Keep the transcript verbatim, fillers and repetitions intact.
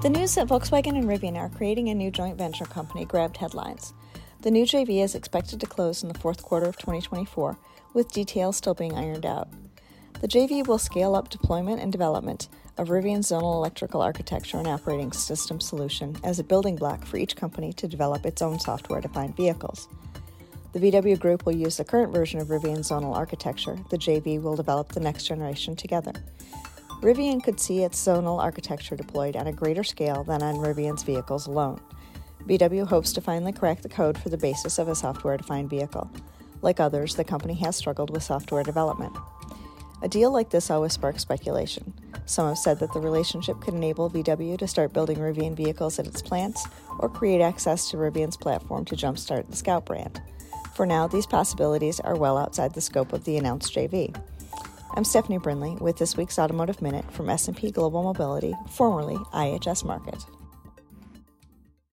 The news that Volkswagen and Rivian are creating a new joint venture company grabbed headlines. The new J V is expected to close in the fourth quarter of twenty twenty-four, with details still being ironed out. The J V will scale up deployment and development of Rivian's zonal electrical architecture and operating system solution as a building block for each company to develop its own software-defined vehicles. The V W Group will use the current version of Rivian's zonal architecture. The J V will develop the next generation together. Rivian could see its zonal architecture deployed on a greater scale than on Rivian's vehicles alone. V W hopes to finally crack the code for the basis of a software-defined vehicle. Like others, the company has struggled with software development. A deal like this always sparks speculation. Some have said that the relationship could enable V W to start building Rivian vehicles at its plants or create access to Rivian's platform to jumpstart the Scout brand. For now, these possibilities are well outside the scope of the announced J V. I'm Stephanie Brinley with this week's Automotive Minute from S and P Global Mobility, formerly I H S Markit.